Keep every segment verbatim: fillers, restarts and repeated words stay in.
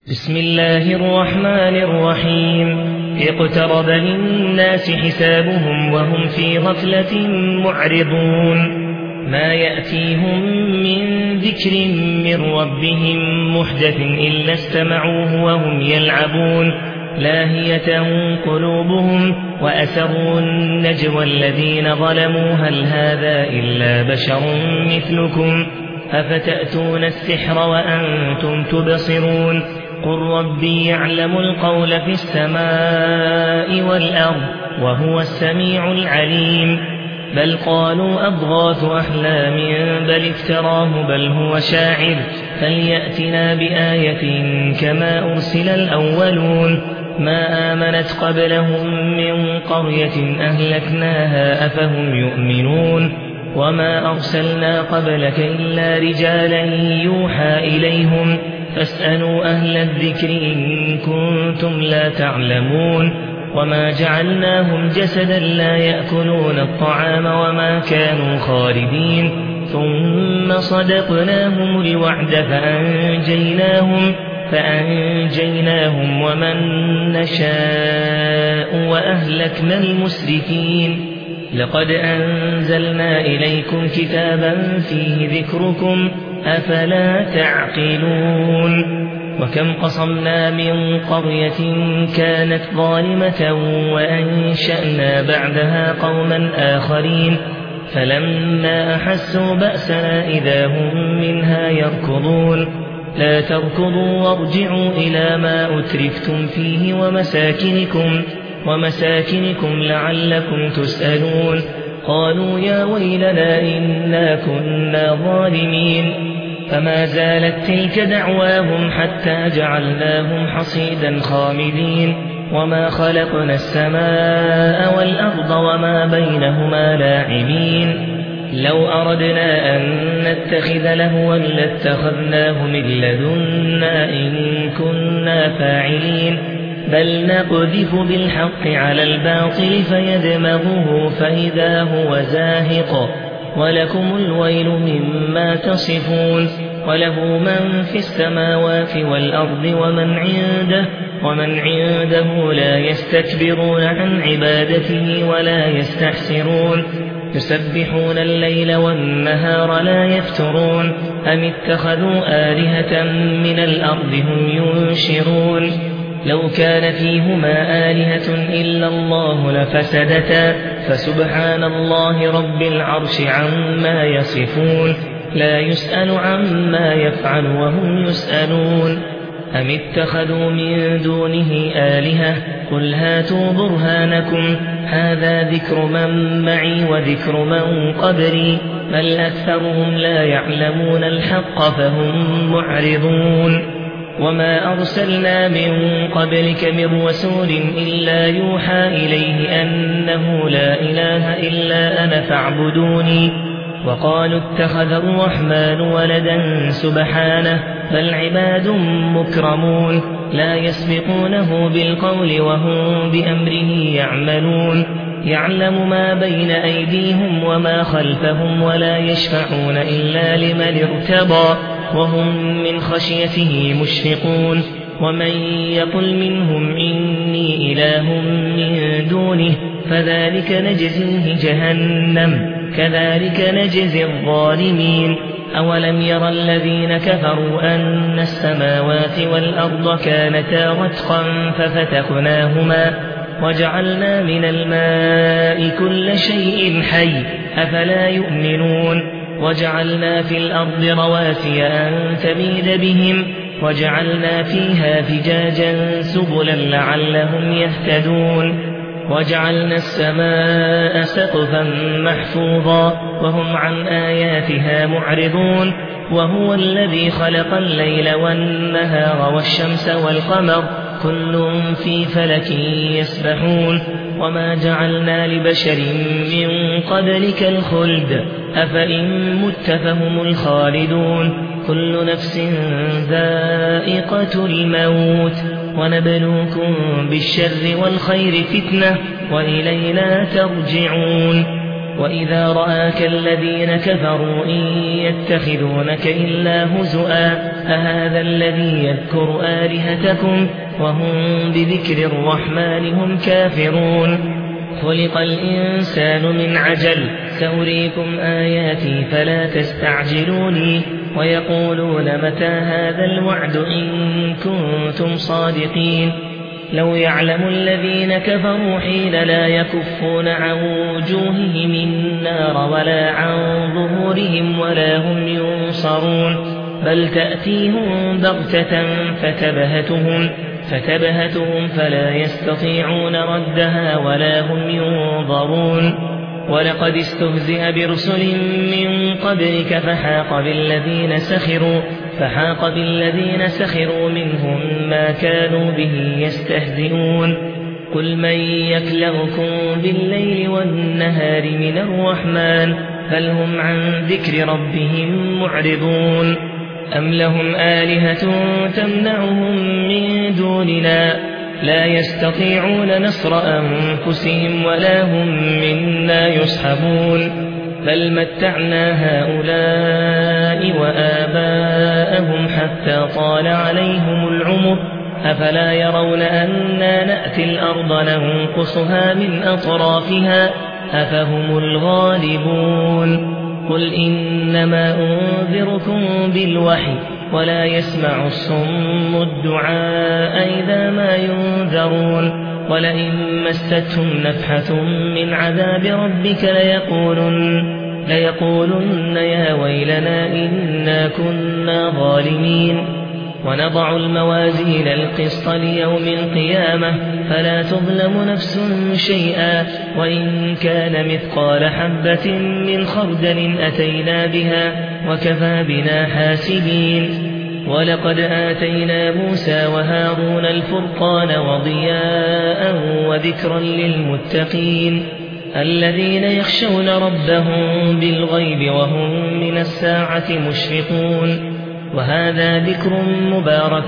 بسم الله الرحمن الرحيم اقترب للناس حسابهم وهم في غفلة معرضون ما يأتيهم من ذكر من ربهم محدث إلا استمعوه وهم يلعبون لاهية قلوبهم وأسروا النجوى الذين ظلموا هل هذا إلا بشر مثلكم أفتأتون السحر وأنتم تبصرون قل ربي يعلم القول في السماء والأرض وهو السميع العليم بل قالوا أضغاث أحلام بل افتراه بل هو شاعر فليأتنا بآية كما أرسل الأولون ما آمنت قبلهم من قرية أهلكناها أفهم يؤمنون وما أرسلنا قبلك إلا رجالا يوحى إليهم فاسألوا أهل الذكر إن كنتم لا تعلمون وما جعلناهم جسدا لا يأكلون الطعام وما كانوا خالدين ثم صدقناهم الوعد فأنجيناهم فأنجيناهم ومن نشاء وأهلكنا المسرفين لقد أنزلنا إليكم كتابا فيه ذكركم أفلا تعقلون وكم قصمنا من قرية كانت ظالمة وأنشأنا بعدها قوما آخرين فلما أحسوا بأسنا إذا هم منها يركضون لا تركضوا وارجعوا إلى ما أترفتم فيه ومساكنكم ومساكنكم لعلكم تسألون قالوا يا ويلنا إنا كنا ظالمين فما زالت تلك دعواهم حتى جعلناهم حصيدا خامدين وما خلقنا السماء والأرض وما بينهما لاعبين لو أردنا أن نتخذ لهوا لاتخذناه من لدنا إن كنا فاعلين بل نقذف بالحق على الباطل فيدمغه فإذا هو زاهق ولكم الويل مما تصفون وله من في السماوات والأرض ومن عنده ومن عنده لا يستكبرون عن عبادته ولا يستحسرون يسبحون الليل والنهار لا يفترون أم اتخذوا آلهة من الأرض هم ينشرون لو كان فيهما آلهة إلا الله لفسدتا فسبحان الله رب العرش عما يصفون لا يسأل عما يفعل وهم يسألون أم اتخذوا من دونه آلهة قل هاتوا برهانكم هذا ذكر من معي وذكر من قبلي بل أكثرهم لا يعلمون الحق فهم معرضون وما أرسلنا من قبلك من رسول إلا يوحى إليه أنه لا إله إلا أنا فاعبدوني وقالوا اتخذ الرحمن ولدا سبحانه بل عباد مكرمون لا يسبقونه بالقول وهم بأمره يعملون يعلم ما بين أيديهم وما خلفهم ولا يشفعون إلا لمن ارتضى وهم من خشيته مشفقون ومن يقل منهم إني إله من دونه فذلك نجزيه جهنم كذلك نجزي الظالمين أولم يرى الذين كفروا أن السماوات والأرض كانتا رتقا ففتقناهما وجعلنا من الماء كل شيء حي أفلا يؤمنون وجعلنا في الأرض رواسي أن تميد بهم وجعلنا فيها فجاجا سبلا لعلهم يهتدون وجعلنا السماء سقفا محفوظا وهم عن آياتها معرضون وهو الذي خلق الليل والنهار والشمس والقمر كل في فلك يسبحون وما جعلنا لبشر من قبلك الخلد أفإن مت فهم الخالدون كل نفس ذائقة الموت ونبلوكم بالشر والخير فتنة وإلينا ترجعون وإذا رآك الذين كفروا إن يتخذونك إلا هزؤا أهذا الذي يذكر آلهتكم وهم بذكر الرحمن هم كافرون خلق الإنسان من عجل سأريكم آياتي فلا تستعجلوني ويقولون متى هذا الوعد إن كنتم صادقين لو يعلم الذين كفروا حين لا يكفون عن وجوههم النار ولا عن ظهورهم ولا هم ينصرون بل تأتيهم بغتة فتبهتهم فتبهتهم فلا يستطيعون ردها ولا هم ينظرون ولقد استهزئ برسل من قبلك فحاق بالذين سخروا فحاق بالذين سخروا منهم ما كانوا به يستهزئون قل من يكلؤكم بالليل والنهار من الرحمن بل هم عن ذكر ربهم معرضون أم لهم آلهة تمنعهم من دوننا لا يستطيعون نصر أنفسهم ولا هم منا يصحبون بل متعنا هؤلاء وآباءهم حتى طال عليهم العمر أفلا يرون أنا نأتي الأرض ننقصها من أطرافها أفهم الغالبون قل إنما أنذركم بالوحي ولا يسمع الصم الدعاء إذا ما ينذرون ولئن مستهم نفحة من عذاب ربك ليقولن, ليقولن يا ويلنا إنا كنا ظالمين ونضع الموازين القسط ليوم القيامة فلا تظلم نفس شيئا وإن كان مثقال حبة من خردل أتينا بها وكفى بنا حاسبين ولقد آتينا موسى وهارون الفرقان وضياء وذكرا للمتقين الذين يخشون ربهم بالغيب وهم من الساعة مشفقون وهذا ذكر مبارك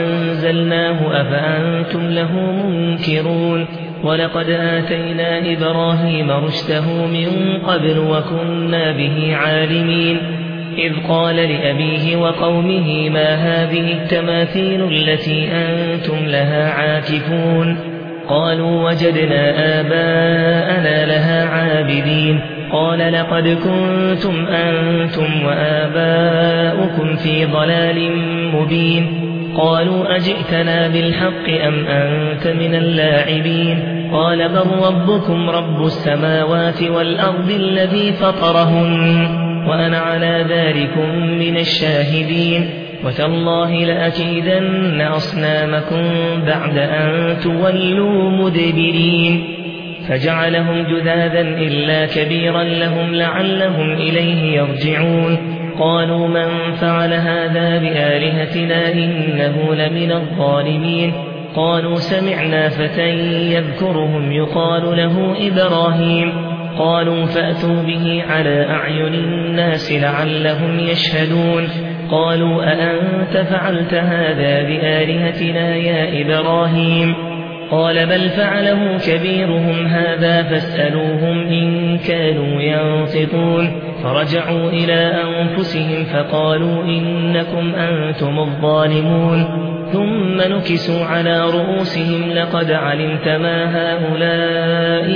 أنزلناه أفأنتم له منكرون ولقد آتينا إبراهيم رشده من قبل وكنا به عالمين إذ قال لأبيه وقومه ما هذه التماثيل التي أنتم لها عاكفون قالوا وجدنا آباءنا لها عابدين قال لقد كنتم أنتم وآباؤكم في ضلال مبين قالوا أجئتنا بالحق أم أنت من اللاعبين قال بل ربكم رب السماوات والأرض الذي فطرهن وأنا على ذلكم من الشاهدين وتالله لأكيدن أصنامكم بعد أن تولوا مدبرين فجعلهم جذاذا إلا كبيرا لهم لعلهم إليه يرجعون قالوا من فعل هذا بآلهتنا إنه لمن الظالمين قالوا سمعنا فتى يذكرهم يقال له إبراهيم قالوا فأتوا به على أعين الناس لعلهم يشهدون قالوا أأنت فعلت هذا بآلهتنا يا إبراهيم قال بل فعله كبيرهم هذا فاسألوهم إن كانوا ينطقون فرجعوا إلى أنفسهم فقالوا إنكم أنتم الظالمون ثم نكسوا على رؤوسهم لقد علمت ما هؤلاء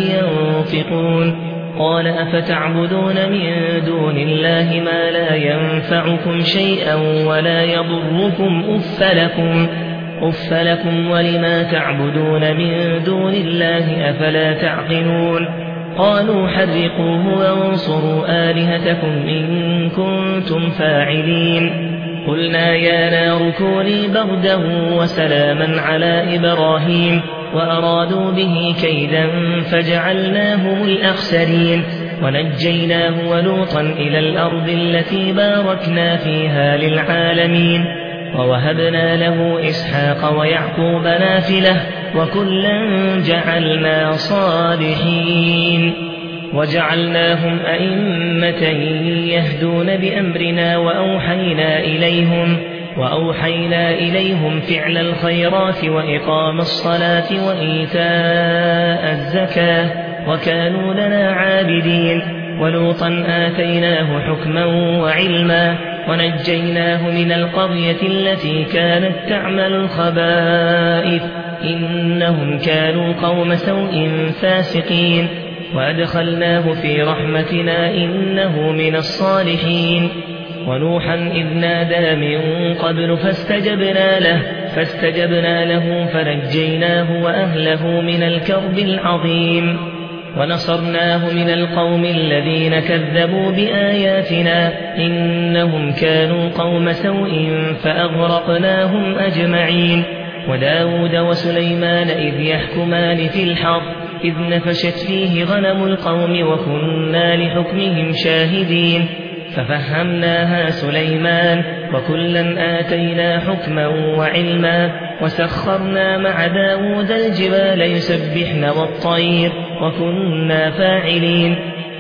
ينطقون قال أفتعبدون من دون الله ما لا ينفعكم شيئا ولا يضركم أف لكم أف لكم ولما تعبدون من دون الله أفلا تعقلون قالوا حرقوه وانصروا آلهتكم إن كنتم فاعلين قلنا يا نار كوني بردا وسلاما على إبراهيم وأرادوا به كيدا فجعلناهم الأخسرين ونجيناه ولوطا إلى الأرض التي باركنا فيها للعالمين ووهبنا له إسحاق ويعقوب نافلة وكلا جعلنا صالحين وجعلناهم أئمة يهدون بأمرنا وأوحينا إليهم وأوحينا إليهم فعل الخيرات وإقام الصلاة وإيتاء الزكاة وكانوا لنا عابدين ولوطا آتيناه حكما وعلما ونجيناه من القرية التي كانت تعمل الخبائث إنهم كانوا قوم سوء فاسقين وأدخلناه في رحمتنا إنه من الصالحين ونوحا إذ نادى من قبل فاستجبنا له فاستجبنا له فنجيناه وأهله من الكرب العظيم ونصرناه من القوم الذين كذبوا بآياتنا إنهم كانوا قوم سوء فأغرقناهم أجمعين وداود وسليمان إذ يحكمان في الحرث إذ نفشت فيه غنم القوم وكنا لحكمهم شاهدين ففهمناها سليمان وكلا آتينا حكما وعلما وسخرنا مع داود الجبال يسبحن والطير وكنا فاعلين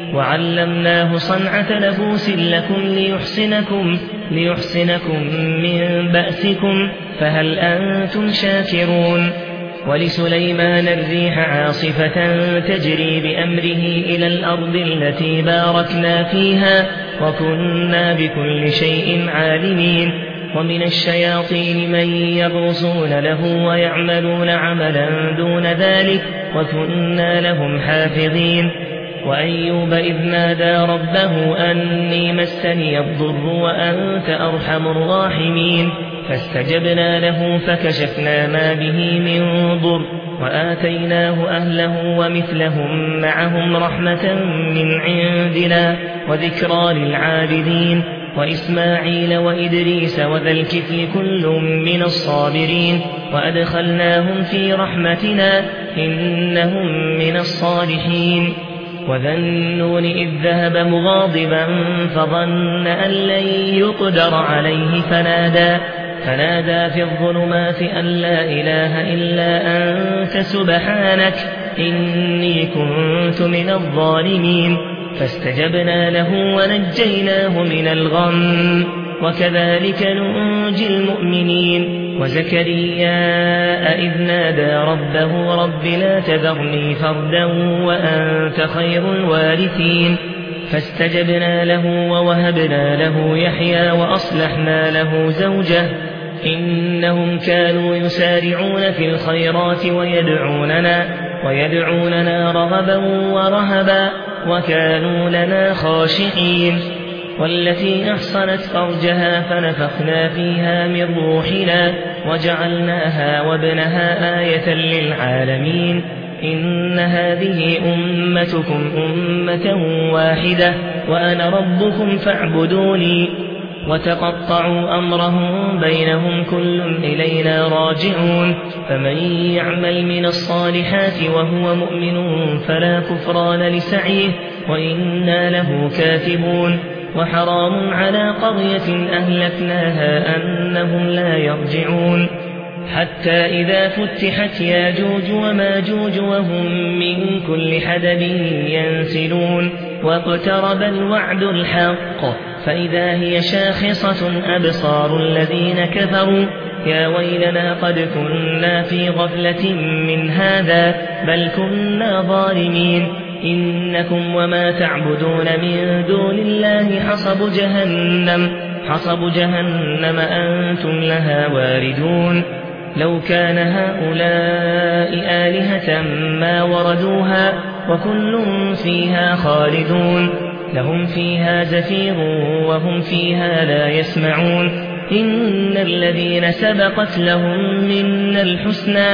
وعلمناه صنعة لبوس لكم ليحسنكم, ليحسنكم من بأسكم فهل أنتم شاكرون ولسليمان الريح عاصفة تجري بأمره إلى الأرض التي باركنا فيها وكنا بكل شيء عالمين ومن الشياطين من يغوصون له ويعملون عملا دون ذلك وكنا لهم حافظين وأيوب إذ نادى ربه أني مسني الضر وأنت أرحم الراحمين فاستجبنا له فكشفنا ما به من ضر وآتيناه أهله ومثلهم معهم رحمة من عندنا وذكرى للعابدين وإسماعيل وإدريس وذا الكفل كل من الصابرين وأدخلناهم في رحمتنا إنهم من الصالحين وذا النون إذ ذهب مغاضبا فظن أن لن يقدر عليه فنادى فنادى في الظلمات أن لا إله إلا أنت سبحانك إني كنت من الظالمين فاستجبنا له ونجيناه من الغم وكذلك ننجي المؤمنين وزكريا إذ نادى ربه رب لا تذرني فردا وأنت خير الوارثين فاستجبنا له ووهبنا له يحيى وأصلحنا له زوجه إنهم كانوا يسارعون في الخيرات ويدعوننا, ويدعوننا رغبا ورهبا وكانوا لنا خاشعين والتي أحصنت فرجها فنفخنا فيها من روحنا وجعلناها وابنها آية للعالمين إن هذه أمتكم أمة واحدة وأنا ربكم فاعبدوني وتقطعوا أمرهم بينهم كل إلينا راجعون فمن يعمل من الصالحات وهو مؤمن فلا كفران لسعيه وإنا له كاتبون وحرام على قرية أهلكناها أنهم لا يرجعون حتى إذا فتحت ياجوج وماجوج وهم من كل حدب ينسلون واقترب الوعد الحق فإذا هي شاخصة أبصار الذين كفروا يا ويلنا قد كنا في غفلة من هذا بل كنا ظالمين إنكم وما تعبدون من دون الله حصب جهنم حصب جهنم أنتم لها واردون لو كان هؤلاء آلهة ما وردوها وكل فيها خالدون لهم فيها زفير وهم فيها لا يسمعون إن الذين سبقت لهم من الحسنى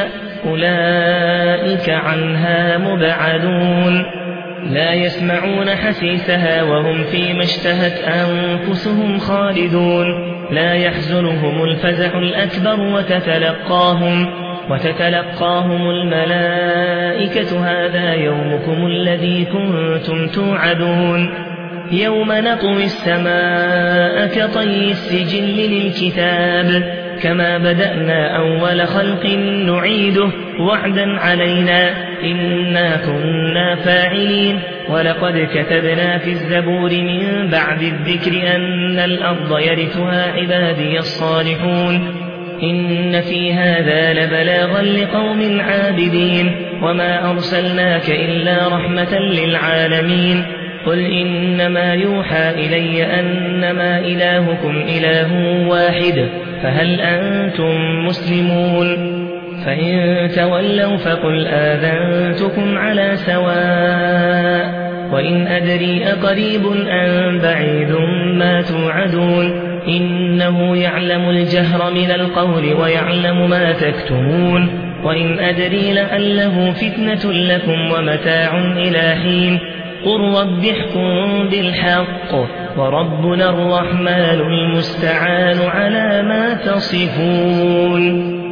أولئك عنها مبعدون لا يسمعون حسيسها وهم فيما اشتهت أنفسهم خالدون لا يحزنهم الفزع الأكبر وتتلقاهم وتتلقاهم الملائكة هذا يومكم الذي كنتم توعدون يوم نطوي السماء كطي السجل للكتاب كما بدأنا أول خلق نعيده وعدا علينا إنا كنا فاعلين ولقد كتبنا في الزبور من بعد الذكر أن الأرض يرثها عبادي الصالحون إن في هذا لبلاغا لقوم عابدين وما أرسلناك إلا رحمة للعالمين قل إنما يوحى إلي أنما إلهكم إله واحد فهل أنتم مسلمون فإن تولوا فقل آذنتكم على سواء وإن أدري أقريب أم بعيد ما توعدون إنه يعلم الجهر من القول ويعلم ما تكتمون وإن أدري لعله فتنة لكم ومتاع إلى حين قل رب احكم بالحق وربنا الرحمن المستعان على ما تصفون.